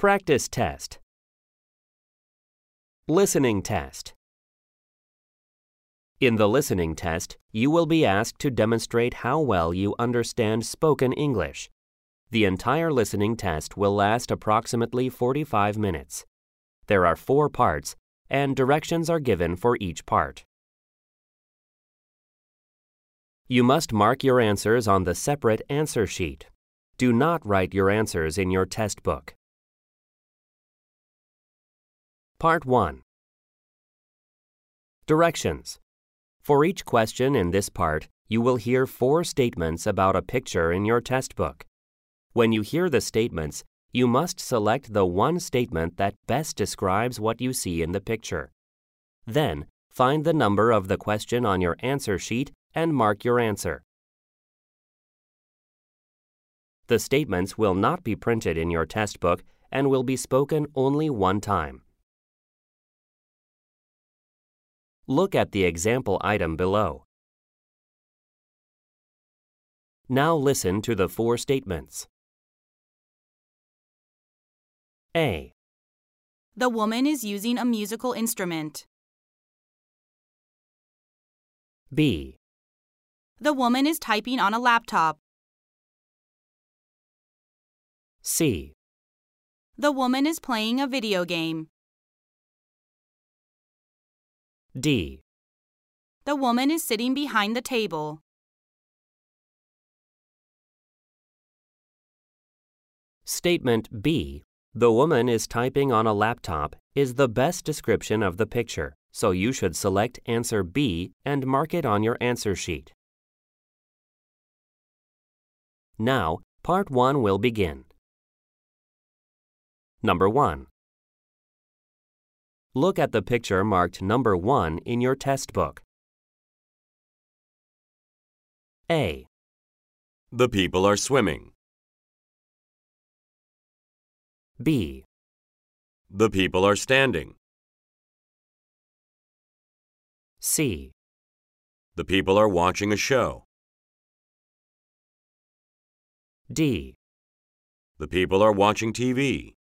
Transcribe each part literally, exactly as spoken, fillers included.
Practice test. Listening test. In the listening test, you will be asked to demonstrate how well you understand spoken English. The entire listening test will last approximately forty-five minutes. There are four parts, and directions are given for each part. You must mark your answers on the separate answer sheet. Do not write your answers in your test book. Part one. Directions. For each question in this part, you will hear four statements about a picture in your test book. When you hear the statements, you must select the one statement that best describes what you see in the picture. Then, find the number of the question on your answer sheet and mark your answer. The statements will not be printed in your test book and will be spoken only one time. Look at the example item below. Now listen to the four statements. A. The woman is using a musical instrument. B. The woman is typing on a laptop. C. The woman is playing a video game. D. The woman is sitting behind the table. Statement B. The woman is typing on a laptop is the best description of the picture, so you should select answer B and mark it on your answer sheet. Now, part one will begin. Number one. Look at the picture marked number one in your test book. A. The people are swimming. B. The people are standing. C. The people are watching a show. D. The people are watching T V.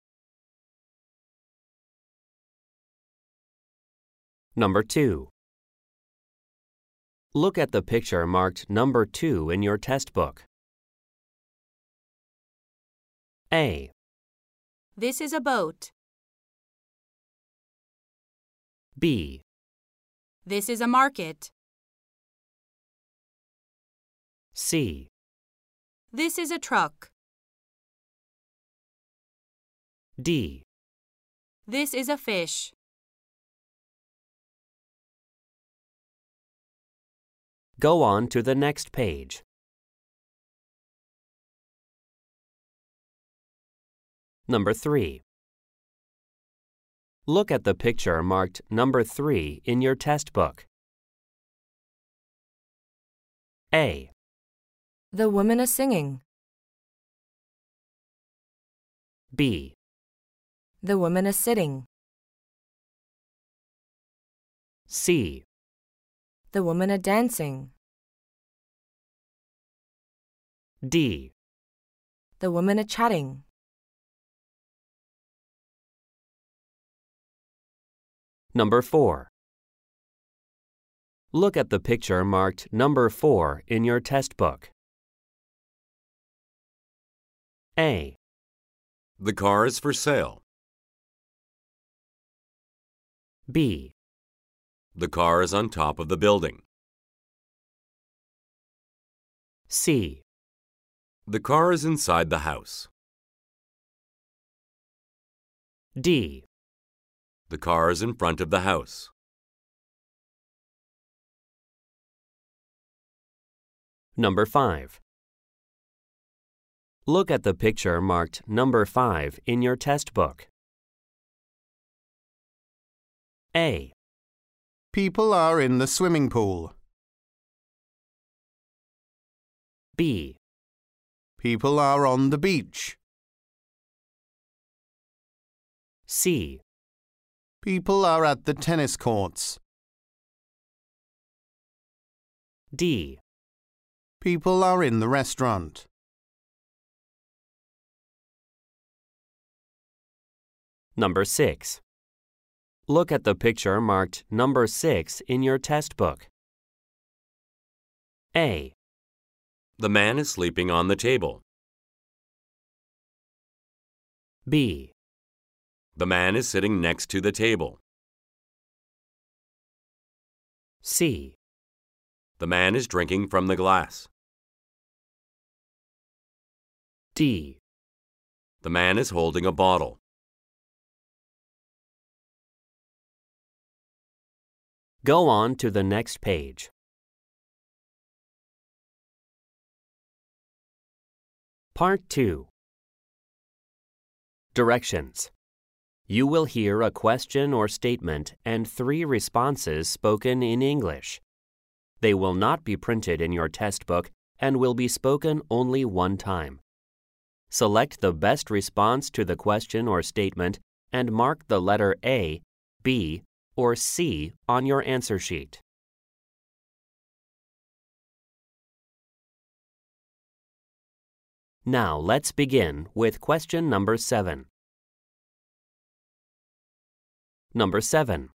Number two. Look at the picture marked number two in your test book. A. This is a boat. B. This is a market. C. This is a truck. D. This is a fish. Go on to the next page. Number three. Look at the picture marked number three in your test book. A. The women are singing. B. The women are sitting. C. The women are dancing. D. The women are chatting. Number four. Look at the picture marked number four in your test book. A. The car is for sale. B. The car is on top of the building. C. The car is inside the house. D. The car is in front of the house. Number five. Look at the picture marked number five in your test book. A. People are in the swimming pool. B. People are on the beach. C. People are at the tennis courts. D. People are in the restaurant. Number six. Look at the picture marked number six in your test book. A. The man is sleeping on the table. B. The man is sitting next to the table. C. The man is drinking from the glass. D. The man is holding a bottle. Go on to the next page. Part two. Directions. You will hear a question or statement and three responses spoken in English. They will not be printed in your test book and will be spoken only one time. Select the best response to the question or statement and mark the letter A, B, or C on your answer sheet. Now let's begin with question number seven. Number seven.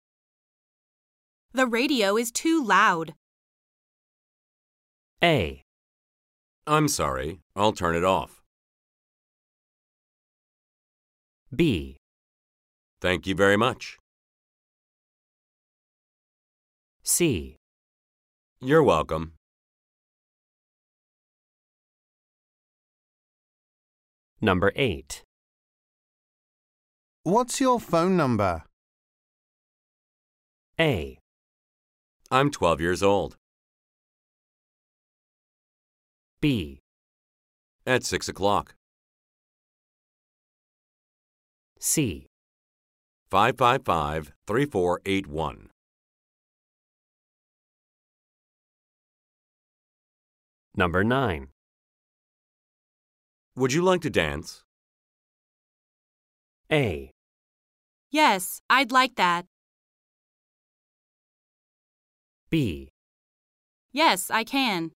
The radio is too loud. A. I'm sorry, I'll turn it off. B. Thank you very much. C. You're welcome. Number eight. What's your phone number? A. I'm twelve years old. B. At six o'clock. C. five five five, three four eight one. Number nine. Would you like to dance? A. Yes, I'd like that. B. Yes, I can.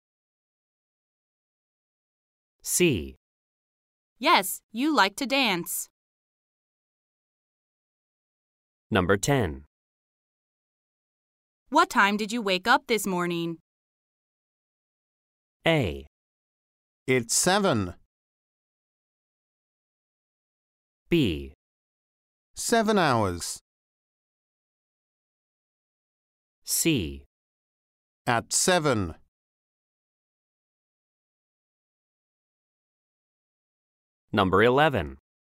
C. Yes, you like to dance. Number ten. What time did you wake up this morning? A. It's seven. B. Seven hours. C. At seven. Number eleven.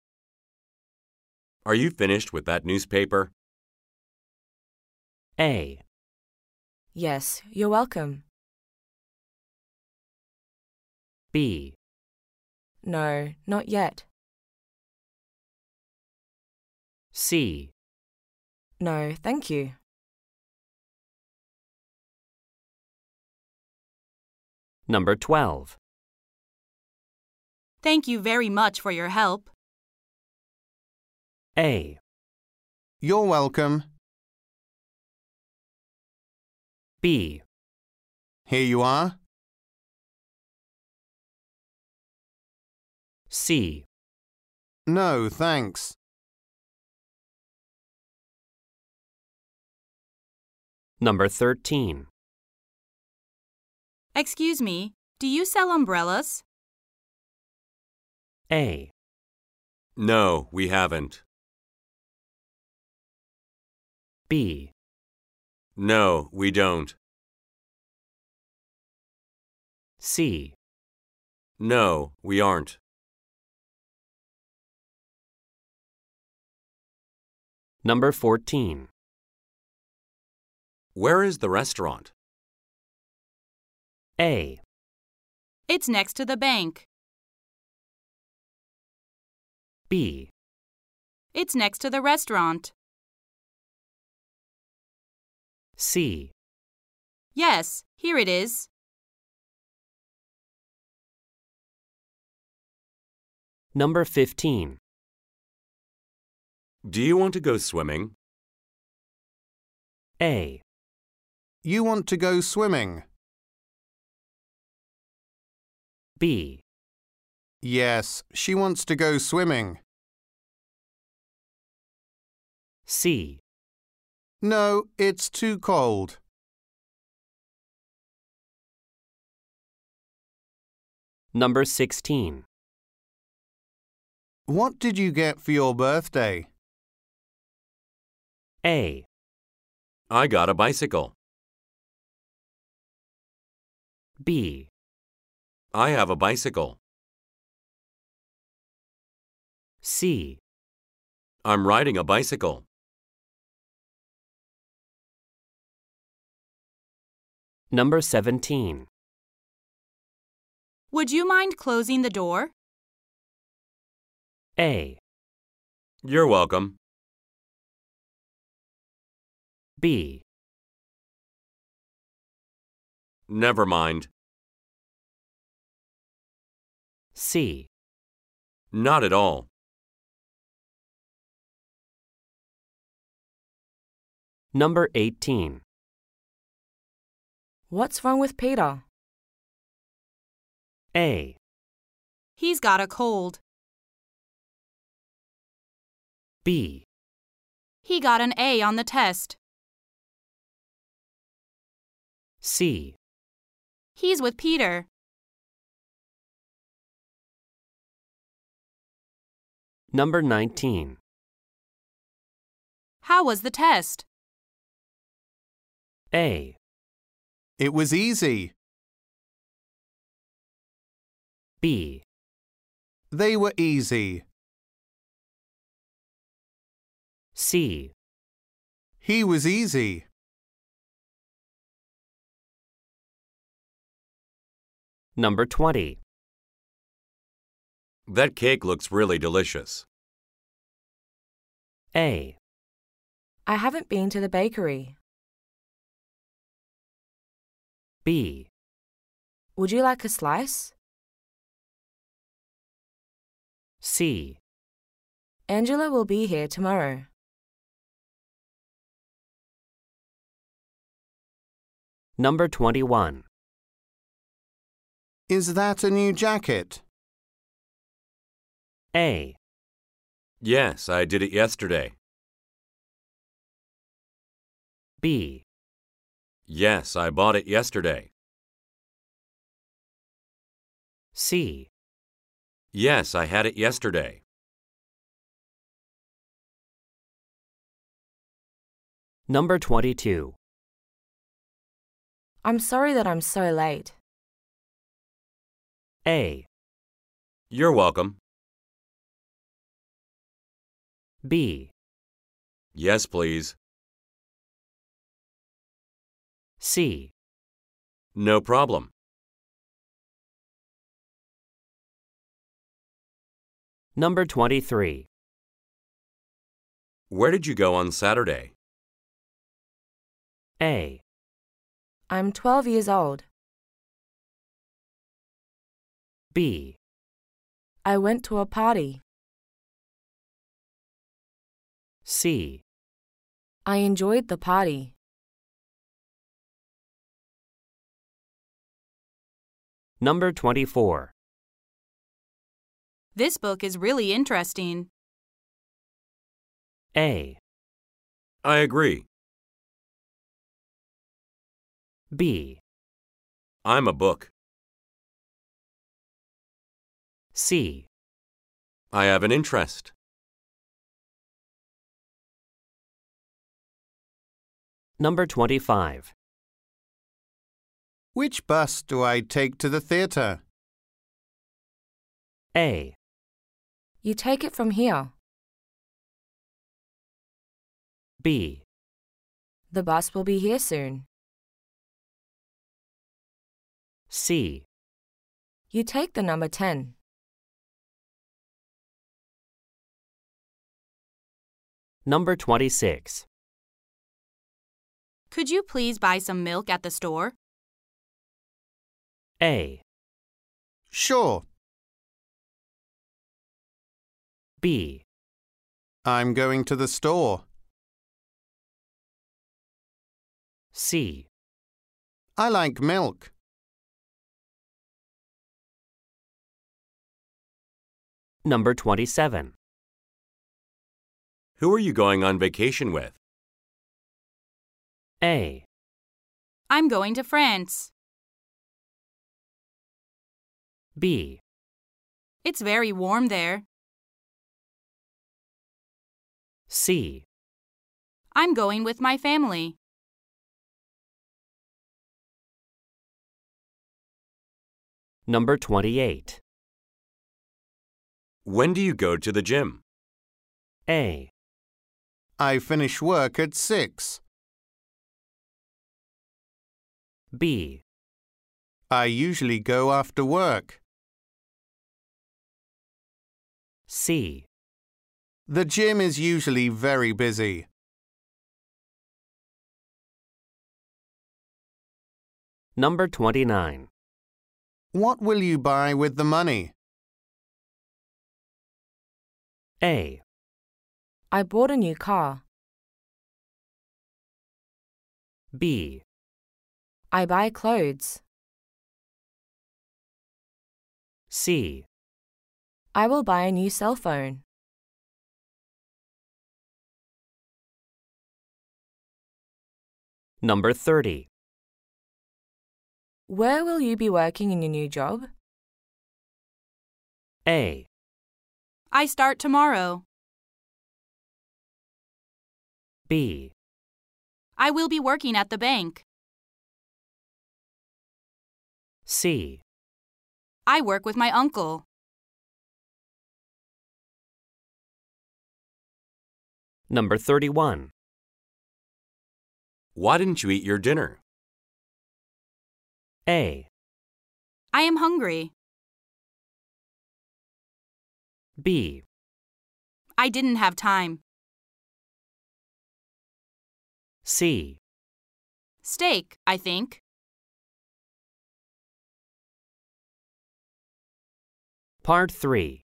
Are you finished with that newspaper? A. Yes, you're welcome. No, B. not yet. C. No, thank you. Number twelve. Thank you very much for your help. A. You're welcome. B. Here you are. C. No, thanks. Number thirteen. Excuse me, do you sell umbrellas? A. No, we haven't. B. No, we don't. C. No, we aren't. Number fourteen. Where is the restaurant? A. It's next to the bank. B. It's next to the restaurant. C. Yes, here it is. Number fifteen. Do you want to go swimming? A. You want to go swimming? B. Yes, she wants to go swimming. C. No, it's too cold. Number sixteen. What did you get for your birthday? A. I got a bicycle. B. I have a bicycle. C. I'm riding a bicycle. Number seventeen. Would you mind closing the door? A. You're welcome. B. Never mind. C. Not at all. Number eighteen. What's wrong with Peter? A. He's got a cold. B. He got an A on the test. C. He's with Peter. Number nineteen. How was the test? A. It was easy. B. They were easy. C. He was easy. Number twenty. That cake looks really delicious. A. I haven't been to the bakery. B. Would you like a slice? C. Angela will be here tomorrow. Number twenty-one. Is that a new jacket? A. Yes, I did it yesterday. B. Yes, I bought it yesterday. C. Yes, I had it yesterday. Number twenty-two. I'm sorry that I'm so late. A. You're welcome. B. Yes, please. C. No problem. Number twenty-three. Where did you go on Saturday? A. I'm twelve years old. B. I went to a party. C. I enjoyed the party. Number twenty-four. This book is really interesting. A. I agree. B. I'm a book. C. I have an interest. Number twenty-five. Which bus do I take to the theatre? A. You take it from here. B. The bus will be here soon. C. You take the number ten. Number twenty-six. Could you please buy some milk at the store? A. Sure. B. I'm going to the store. C. I like milk. Number twenty-seven. Who are you going on vacation with? A, I'm going to France. B, It's very warm there. C, I'm going with my family. Number twenty-eight. When do you go to the gym? A, I finish work at six. B, I usually go after work. C, The gym is usually very busy. Number twenty-nine. What will you buy with the money? A, I bought a new car. B, I buy clothes. C, I will buy a new cell phone. Number thirty. Where will you be working in your new job? A, I start tomorrow. B, I will be working at the bank. C, I work with my uncle. Number thirty-one. Why didn't you eat your dinner? A, I am hungry. B, I didn't have time. C, Steak, I think. Part three.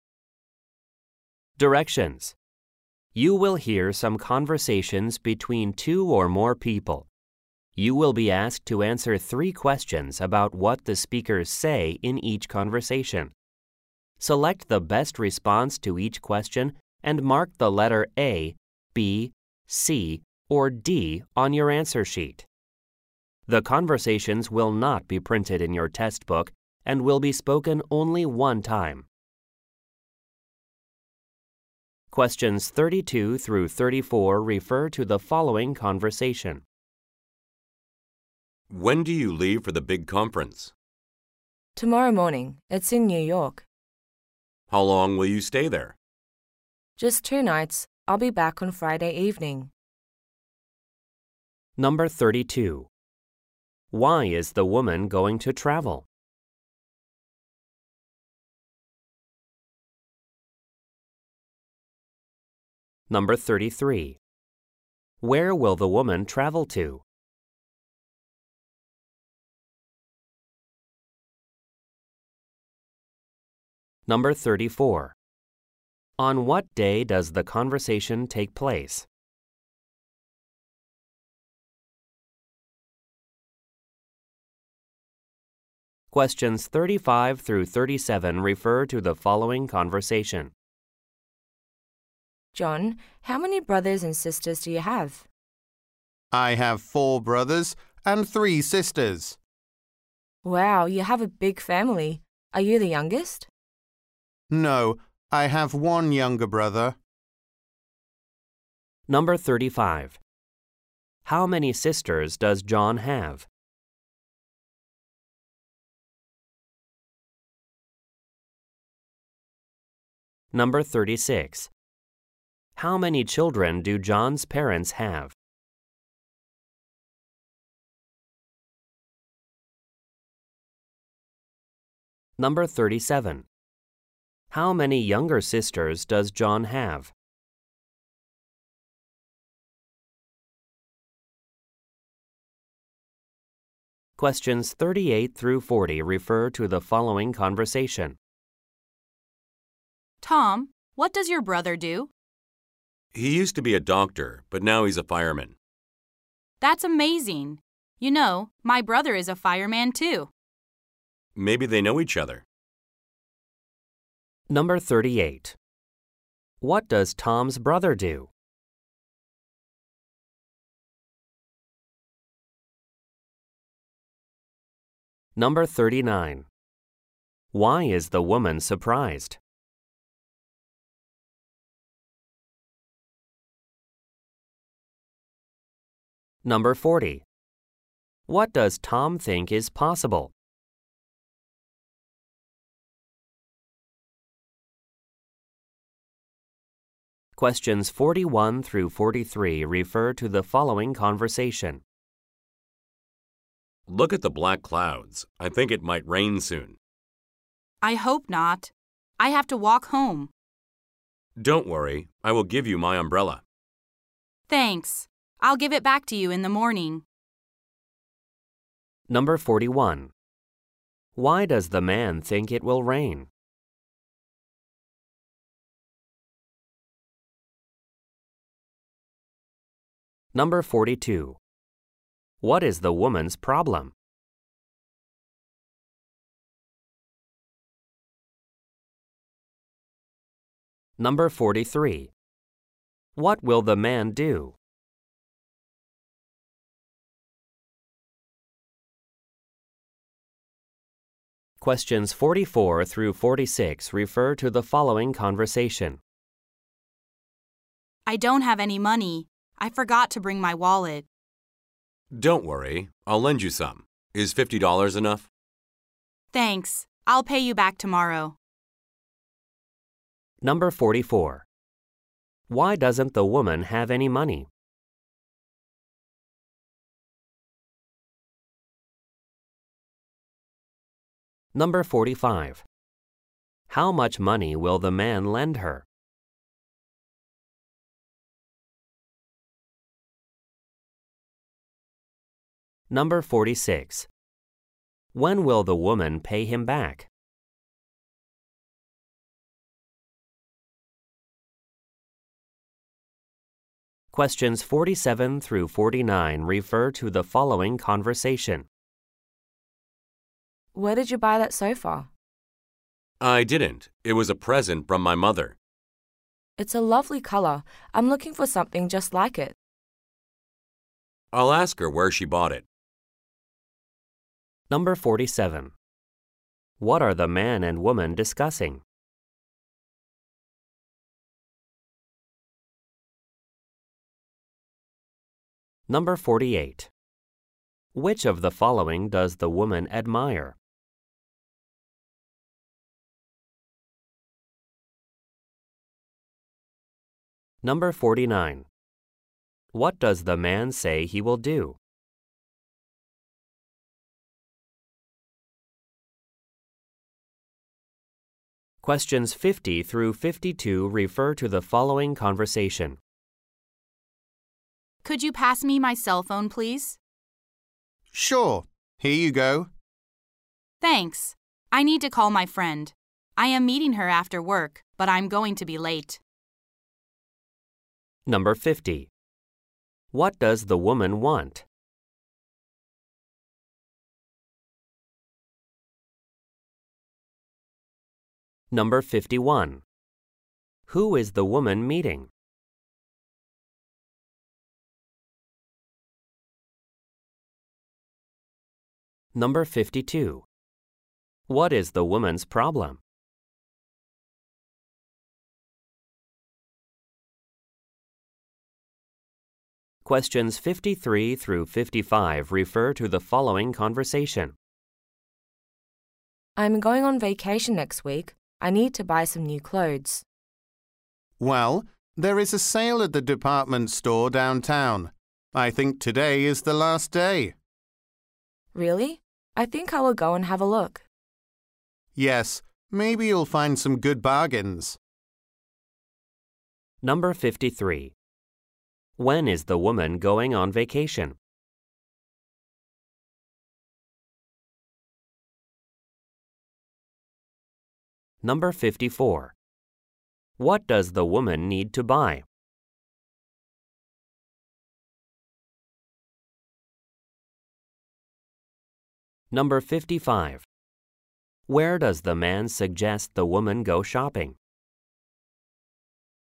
Directions. You will hear some conversations between two or more people. You will be asked to answer three questions about what the speakers say in each conversation. Select the best response to each question and mark the letter A, B, C, or D on your answer sheet. The conversations will not be printed in your test book and will be spoken only one time. Questions thirty-two through thirty-four refer to the following conversation. When do you leave for the big conference? Tomorrow morning. It's in New York. How long will you stay there? Just two nights. I'll be back on Friday evening. Number thirty-two. Why is the woman going to travel? Number thirty-three. Where will the woman travel to? Number thirty-four. On what day does the conversation take place? Questions thirty-five through thirty-seven refer to the following conversation. John, how many brothers and sisters do you have? I have four brothers and three sisters. Wow, you have a big family. Are you the youngest? No, I have one younger brother. Number thirty-five. How many sisters does John have? Number thirty-six. How many children do John's parents have? Number thirty-seven. How many younger sisters does John have? Questions thirty-eight through forty refer to the following conversation. Tom, what does your brother do? He used to be a doctor, but now he's a fireman. That's amazing. You know, my brother is a fireman too. Maybe they know each other. Number thirty-eight. What does Tom's brother do? Number thirty-nine. Why is the woman surprised? Number forty. What does Tom think is possible? Questions forty-one through forty-three refer to the following conversation. Look at the black clouds. I think it might rain soon. I hope not. I have to walk home. Don't worry, I will give you my umbrella. Thanks. I'll give it back to you in the morning. Number forty-one. Why does the man think it will rain? Number forty-two. What is the woman's problem? Number forty-three. What will the man do? Questions forty-four through forty-six refer to the following conversation. I don't have any money. I forgot to bring my wallet. Don't worry, I'll lend you some. Is fifty dollars enough? Thanks. I'll pay you back tomorrow. Number forty-four. Why doesn't the woman have any money? Number forty-five. How much money will the man lend her? Number forty-six. When will the woman pay him back? Questions forty-seven through forty-nine refer to the following conversation. Where did you buy that sofa? I didn't. It was a present from my mother. It's a lovely color. I'm looking for something just like it. I'll ask her where she bought it. Number forty-seven. What are the man and woman discussing? Number forty-eight. Which of the following does the woman admire? Number forty-nine. What does the man say he will do? Questions fifty through fifty-two refer to the following conversation. Could you pass me my cell phone, please? Sure. Here you go. Thanks. I need to call my friend. I am meeting her after work, but I'm going to be late. Number fifty. What does the woman want? Number fifty-one. Who is the woman meeting? Number fifty-two. What is the woman's problem? Questions fifty-three through fifty-five refer to the following conversation. I'm going on vacation next week. I need to buy some new clothes. Well, there is a sale at the department store downtown. I think today is the last day. Really? I think I will go and have a look. Yes, maybe you'll find some good bargains. Number fifty-three. When is the woman going on vacation? Number fifty-four. What does the woman need to buy? Number fifty-five. Where does the man suggest the woman go shopping?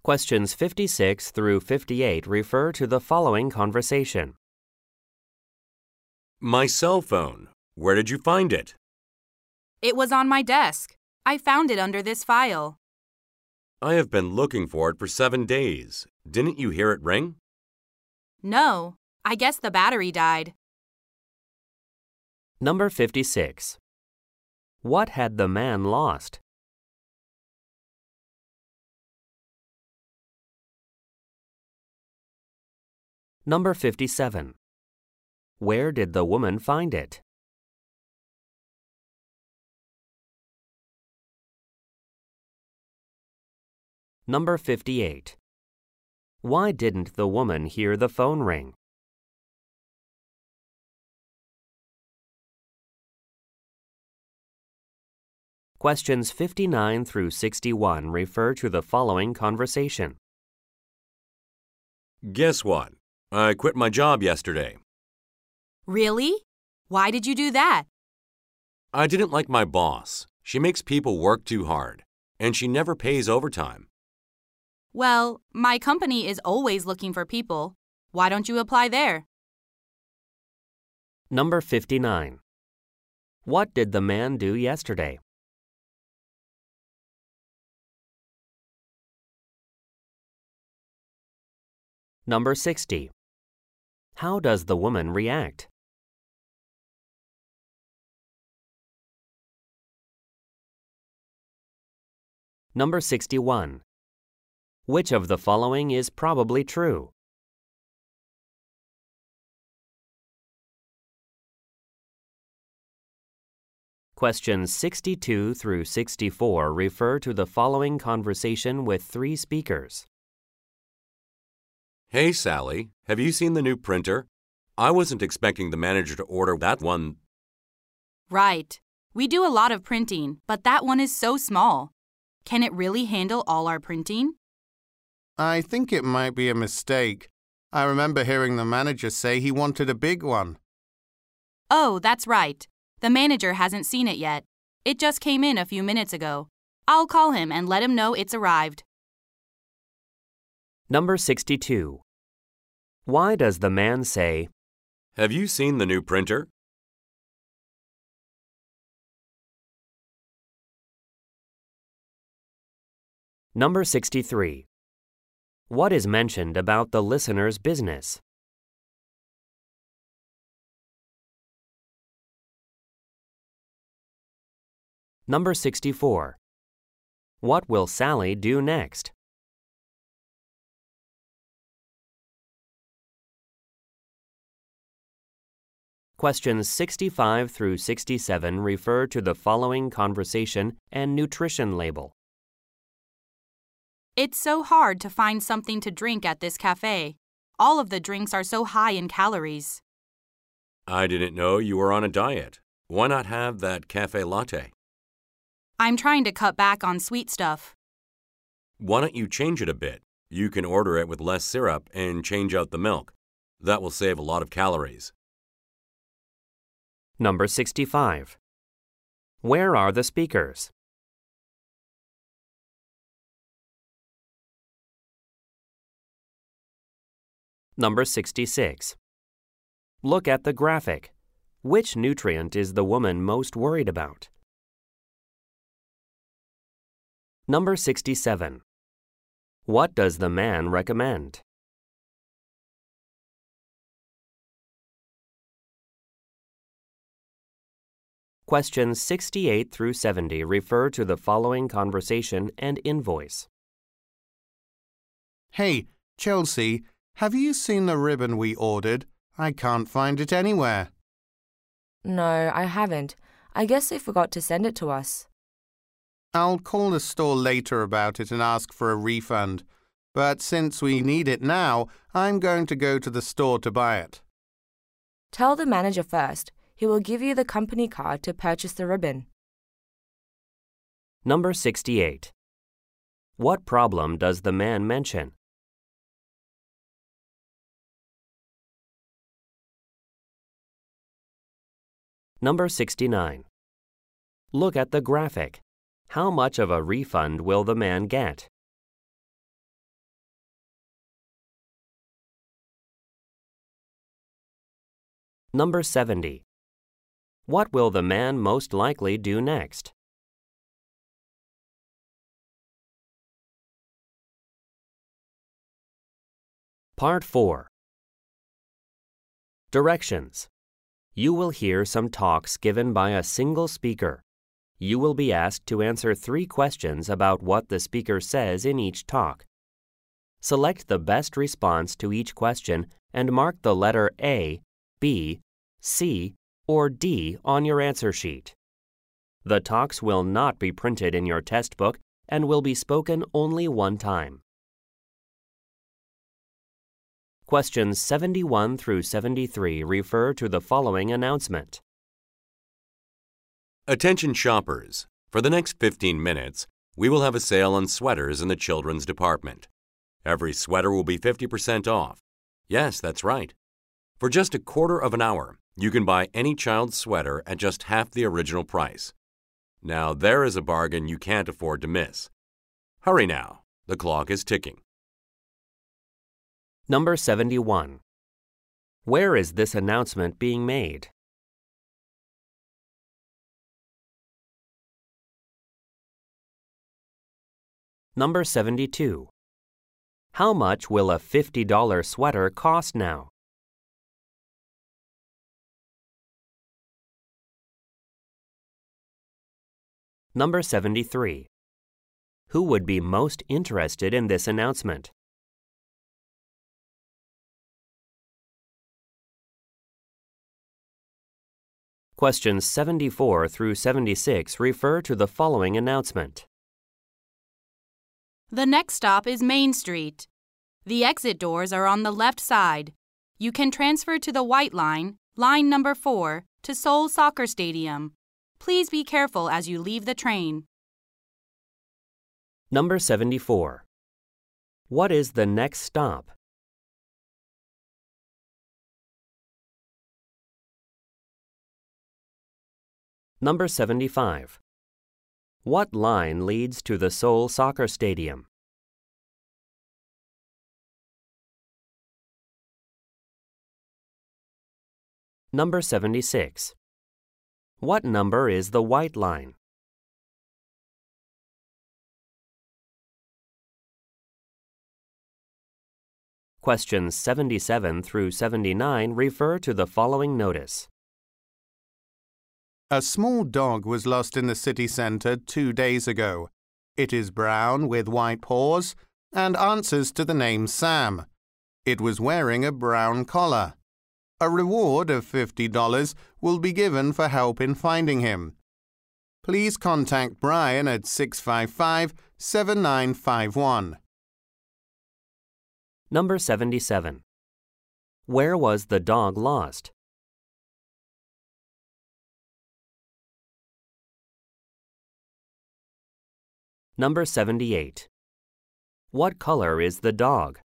Questions fifty-six through fifty-eight refer to the following conversation. My cell phone. Where did you find it? It was on my desk. I found it under this file. I have been looking for it for seven days. Didn't you hear it ring? No, I guess the battery died. Number fifty-six. What had the man lost? Number fifty-seven. Where did the woman find it? Number fifty-eight. Why didn't the woman hear the phone ring? Questions fifty-nine through sixty-one refer to the following conversation. Guess what? I quit my job yesterday. Really? Why did you do that? I didn't like my boss. She makes people work too hard, and she never pays overtime. Well, my company is always looking for people. Why don't you apply there? Number fifty-nine. What did the man do yesterday? Number sixty. How does the woman react? Number sixty-one. Which of the following is probably true? Questions sixty-two through sixty-four refer to the following conversation with three speakers. Hey, Sally, have you seen the new printer? I wasn't expecting the manager to order that one. Right. We do a lot of printing, but that one is so small. Can it really handle all our printing? I think it might be a mistake. I remember hearing the manager say he wanted a big one. Oh, that's right. The manager hasn't seen it yet. It just came in a few minutes ago. I'll call him and let him know it's arrived. Number sixty-two. Why does the man say, Have you seen the new printer? Number sixty-three. What is mentioned about the listener's business? Number sixty-four. What will Sally do next? Questions sixty-five through sixty-seven refer to the following conversation and nutrition label. It's so hard to find something to drink at this cafe. All of the drinks are so high in calories. I didn't know you were on a diet. Why not have that cafe latte? I'm trying to cut back on sweet stuff. Why don't you change it a bit? You can order it with less syrup and change out the milk. That will save a lot of calories. Number sixty-five. Where are the speakers? Number sixty-six. Look at the graphic. Which nutrient is the woman most worried about? Number sixty-seven. What does the man recommend? Questions sixty-eight through seventy refer to the following conversation and invoice. Hey, Chelsea, have you seen the ribbon we ordered? I can't find it anywhere. No, I haven't. I guess they forgot to send it to us. I'll call the store later about it and ask for a refund. But since we need it now, I'm going to go to the store to buy it. Tell the manager first. He will give you the company card to purchase the ribbon. Number sixty-eight. What problem does the man mention? Number sixty-nine. Look at the graphic. How much of a refund will the man get? Number seventy. What will the man most likely do next? Part four. Directions. You will hear some talks given by a single speaker. You will be asked to answer three questions about what the speaker says in each talk. Select the best response to each question and mark the letter A, B, C, or D on your answer sheet. The talks will not be printed in your test book and will be spoken only one time. Questions seventy-one through seventy-three refer to the following announcement. Attention shoppers. For the next fifteen minutes, we will have a sale on sweaters in the children's department. Every sweater will be fifty percent off. Yes, that's right. For just a quarter of an hour, you can buy any child's sweater at just half the original price. Now, there is a bargain you can't afford to miss. Hurry now. The clock is ticking. Number seventy-one. Where is this announcement being made? Number seventy-two. How much will a fifty dollar sweater cost now? Number seventy-three. Who would be most interested in this announcement? Questions seventy-four through seventy-six refer to the following announcement. The next stop is Main Street. The exit doors are on the left side. You can transfer to the White Line, line number four, to Seoul Soccer Stadium. Please be careful as you leave the train. Number seventy-four. What is the next stop? Number seventy-five. What line leads to the Seoul Soccer Stadium? Number seventy-six. What number is the White Line? Questions seventy-seven through seventy-nine refer to the following notice. A small dog was lost in the city centre two days ago. It is brown with white paws and answers to the name Sam. It was wearing a brown collar. A reward of fifty dollars will be given for help in finding him. Please contact Brian at six five five, seven nine five one. Number seventy-seven. Where was the dog lost? Number seventy-eight. What color is the dog?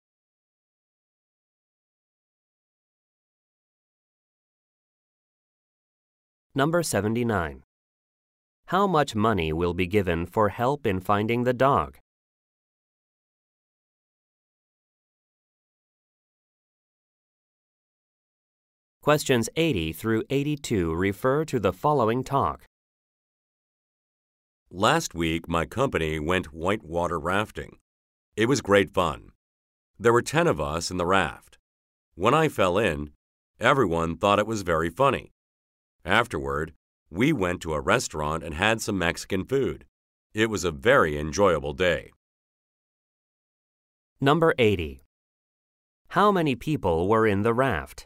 Number seventy-nine. How much money will be given for help in finding the dog? Questions eighty through eighty-two refer to the following talk. Last week, my company went whitewater rafting. It was great fun. There were ten of us in the raft. When I fell in, everyone thought it was very funny. Afterward, we went to a restaurant and had some Mexican food. It was a very enjoyable day. Number eighty. How many people were in the raft?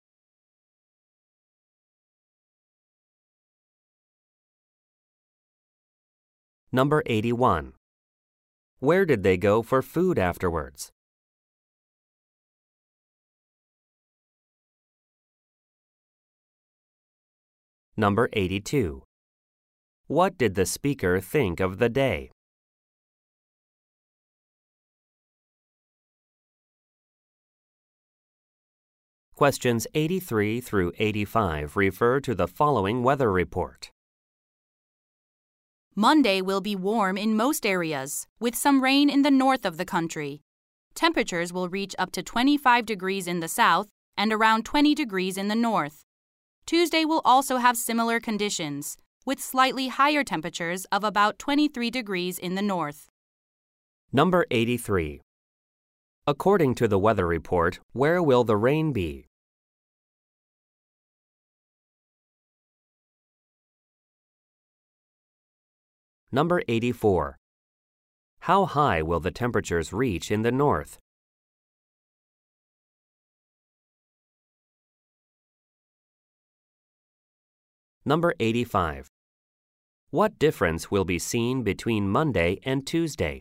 Number eighty-one. Where did they go for food afterwards? Number eighty-two. What did the speaker think of the day? Questions eighty-three through eighty-five refer to the following weather report. Monday will be warm in most areas, with some rain in the north of the country. Temperatures will reach up to twenty-five degrees in the south and around twenty degrees in the north. Tuesday will also have similar conditions, with slightly higher temperatures of about twenty-three degrees in the north. Number eighty-three. According to the weather report, where will the rain be? Number eighty-four. How high will the temperatures reach in the north? Number eighty-five. What difference will be seen between Monday and Tuesday?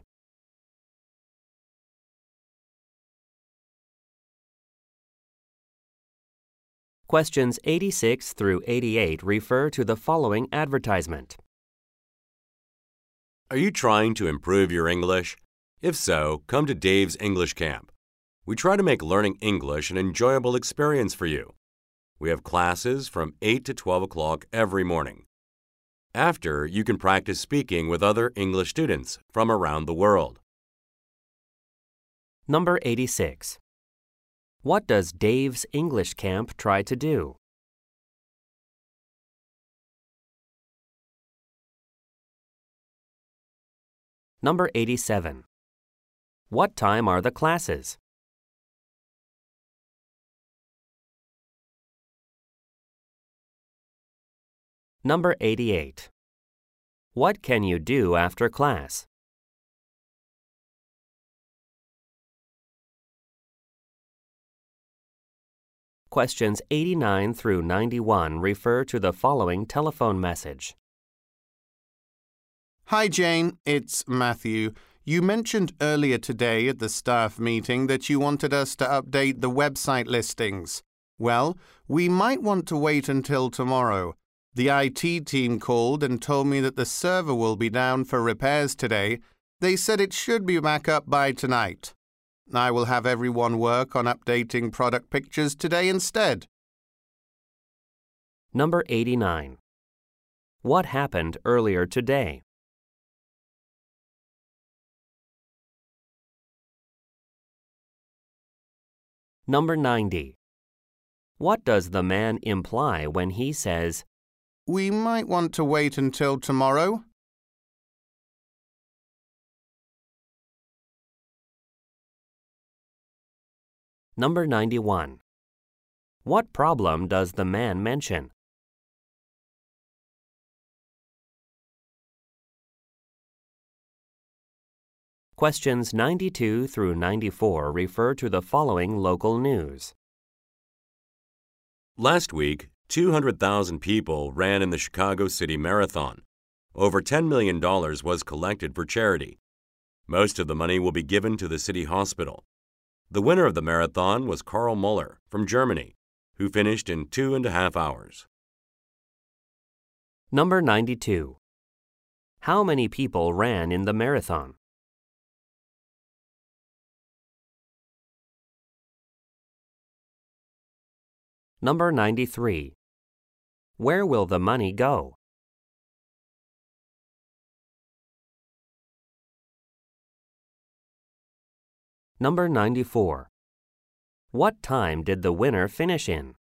Questions eighty-six through eighty-eight refer to the following advertisement. Are you trying to improve your English? If so, come to Dave's English Camp. We try to make learning English an enjoyable experience for you. We have classes from eight to twelve o'clock every morning. After, you can practice speaking with other English students from around the world. Number eighty-six. What does Dave's English Camp try to do? Number eighty-seven. What time are the classes? Number eighty-eight. What can you do after class? Questions eighty-nine through ninety-one refer to the following telephone message. Hi, Jane. It's Matthew. You mentioned earlier today at the staff meeting that you wanted us to update the website listings. Well, we might want to wait until tomorrow. The I T team called and told me that the server will be down for repairs today. They said it should be back up by tonight. I will have everyone work on updating product pictures today instead. Number eighty-nine. What happened earlier today? Number ninety. What does the man imply when he says, We might want to wait until tomorrow? Number ninety-one. What problem does the man mention? Questions ninety-two through ninety-four refer to the following local news. Last week, two hundred thousand people ran in the Chicago City Marathon. Over ten million dollars was collected for charity. Most of the money will be given to the city hospital. The winner of the marathon was Karl Muller from Germany, who finished in two and a half hours. Number ninety-two. How many people ran in the marathon? Number ninety-three. Where will the money go? Number ninety-four. What time did the winner finish in?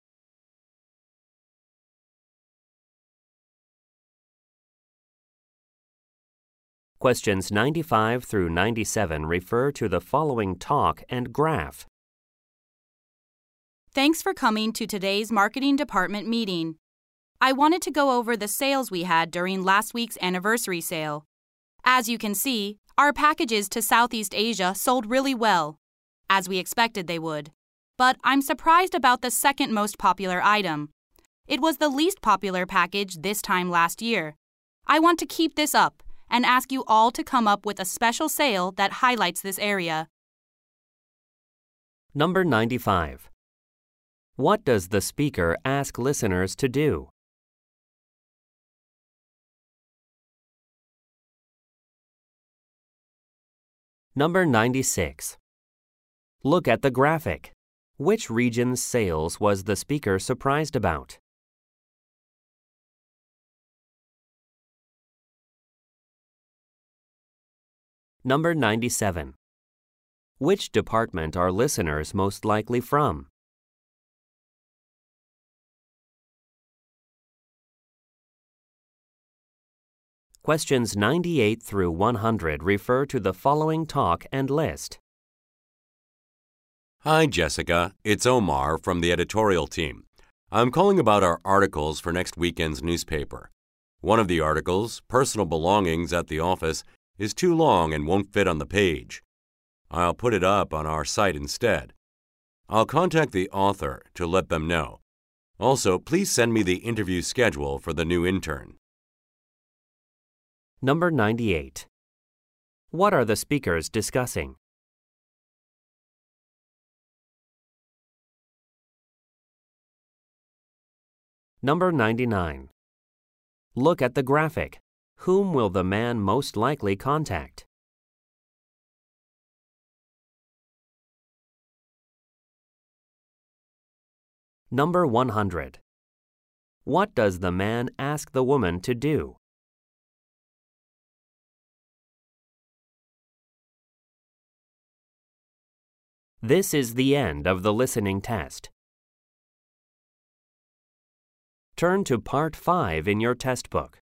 Questions ninety-five through ninety-seven refer to the following talk and graph. Thanks for coming to today's marketing department meeting. I wanted to go over the sales we had during last week's anniversary sale. As you can see, our packages to Southeast Asia sold really well, as we expected they would. But I'm surprised about the second most popular item. It was the least popular package this time last year. I want to keep this up and ask you all to come up with a special sale that highlights this area. Number ninety-five. What does the speaker ask listeners to do? Number ninety-six. Look at the graphic. Which region's sales was the speaker surprised about? Number ninety-seven. Which department are listeners most likely from? Questions ninety-eight through one hundred refer to the following talk and list. Hi, Jessica. It's Omar from the editorial team. I'm calling about our articles for next weekend's newspaper. One of the articles, Personal Belongings at the Office, is too long and won't fit on the page. I'll put it up on our site instead. I'll contact the author to let them know. Also, please send me the interview schedule for the new intern. Number ninety-eight. What are the speakers discussing? Number ninety-nine. Look at the graphic. Whom will the man most likely contact? Number one hundred. What does the man ask the woman to do? This is the end of the listening test. Turn to Part five in your test book.